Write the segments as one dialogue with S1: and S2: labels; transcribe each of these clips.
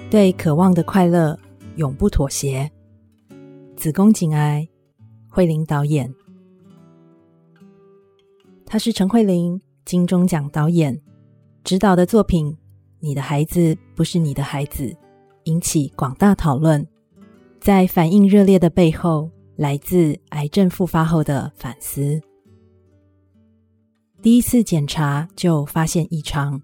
S1: 对渴望的快乐永不妥协。子宫颈癌，慧玲导演。她是陈慧玲，金钟奖导演，执导的作品《你的孩子不是你的孩子》引起广大讨论。在反应热烈的背后，来自癌症复发后的反思。第一次检查就发现异常。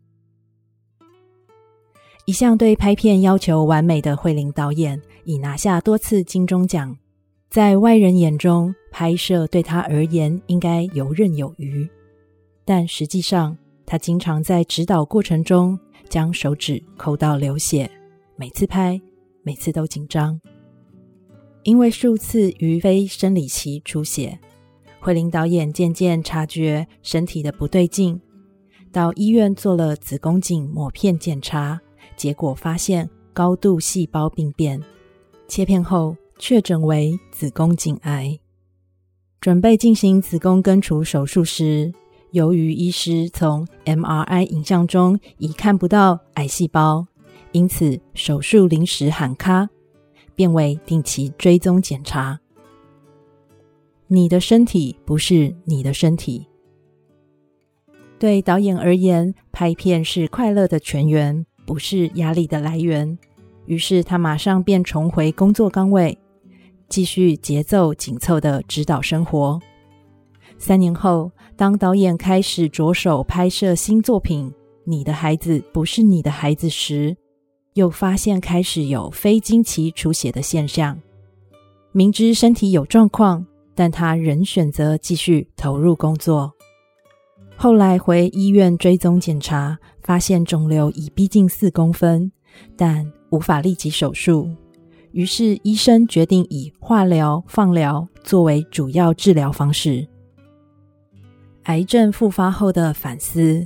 S1: 一向对拍片要求完美的慧玲导演，已拿下多次金钟奖，在外人眼中，拍摄对他而言应该游刃有余，但实际上他经常在指导过程中将手指抠到流血，每次拍每次都紧张。因为数次于非生理期出血，慧玲导演渐渐察觉身体的不对劲，到医院做了子宫颈抹片检查，结果发现高度细胞病变，切片后确诊为子宫颈癌。准备进行子宫根除手术时，由于医师从 MRI 影像中已看不到癌细胞，因此手术临时喊卡，变为定期追踪检查。你的身体不是你的身体。对导演而言，拍片是快乐的泉源，不是压力的来源。于是他马上便重回工作岗位，继续节奏紧凑的指导生活。3年后，当导演开始着手拍摄新作品《你的孩子不是你的孩子》时，又发现开始有非经期出血的现象。明知身体有状况，但他仍选择继续投入工作。后来回医院追踪检查，发现肿瘤已逼近4公分，但无法立即手术。于是医生决定以化疗、放疗作为主要治疗方式。癌症复发后的反思。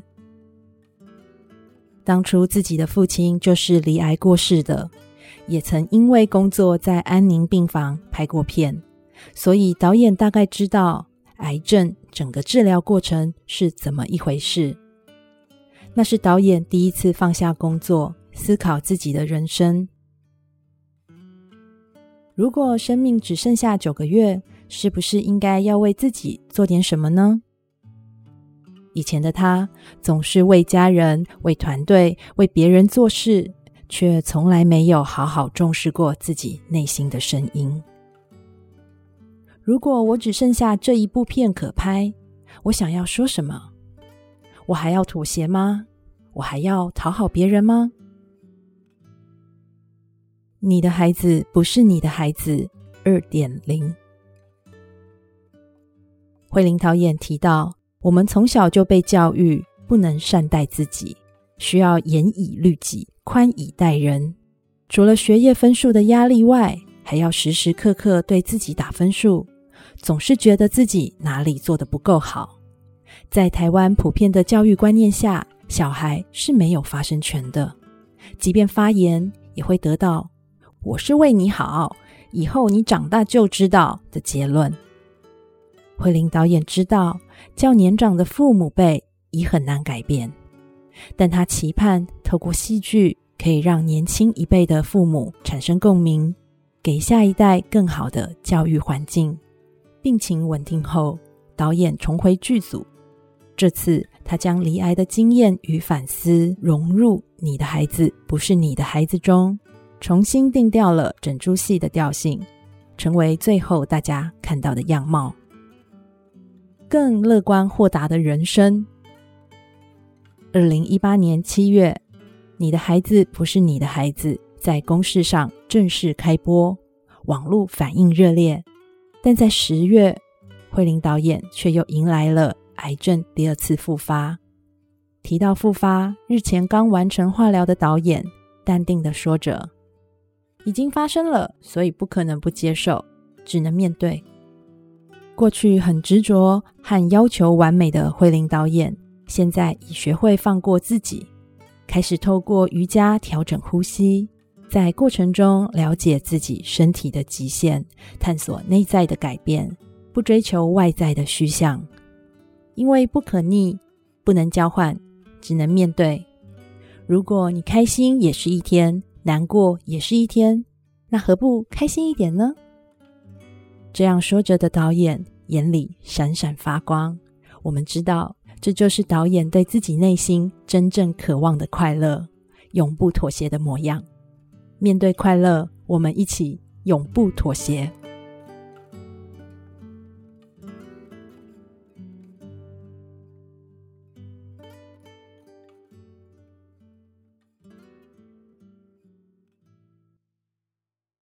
S1: 当初自己的父亲就是罹癌过世的，也曾因为工作在安宁病房拍过片，所以导演大概知道癌症整个治疗过程是怎么一回事。那是导演第一次放下工作，思考自己的人生。如果生命只剩下9个月，是不是应该要为自己做点什么呢？以前的他总是为家人、为团队、为别人做事，却从来没有好好重视过自己内心的声音。如果我只剩下这一部片可拍，我想要说什么？我还要妥协吗？我还要讨好别人吗？你的孩子不是你的孩子 2.0。 慧玲导演提到，我们从小就被教育不能善待自己，需要严以律己，宽以待人。除了学业分数的压力外，还要时时刻刻对自己打分数，总是觉得自己哪里做得不够好。在台湾普遍的教育观念下，小孩是没有发声权的，即便发言也会得到我是为你好，以后你长大就知道的结论。慧玲导演知道较年长的父母辈已很难改变，但他期盼透过戏剧可以让年轻一辈的父母产生共鸣，给下一代更好的教育环境。病情稳定后，导演重回剧组，这次他将罹癌的经验与反思融入《你的孩子不是你的孩子》中，重新定调了整出戏的调性，成为最后大家看到的样貌。更乐观豁达的人生。2018年7月，你的孩子不是你的孩子在公视上正式开播，网络反应热烈。但在10月，慧玲导演却又迎来了癌症第2次复发。提到复发，日前刚完成化疗的导演淡定地说着，已经发生了，所以不可能不接受，只能面对。过去很执着和要求完美的慧玲导演，现在已学会放过自己，开始透过瑜伽调整呼吸，在过程中了解自己身体的极限，探索内在的改变，不追求外在的虚像。因为不可逆，不能交换，只能面对。如果你开心也是一天， 难过也是一天，那何不开心一点呢？这样说着的导演眼里闪闪发光，我们知道这就是导演对自己内心真正渴望的快乐，永不妥协的模样。面对快乐，我们一起永不妥协。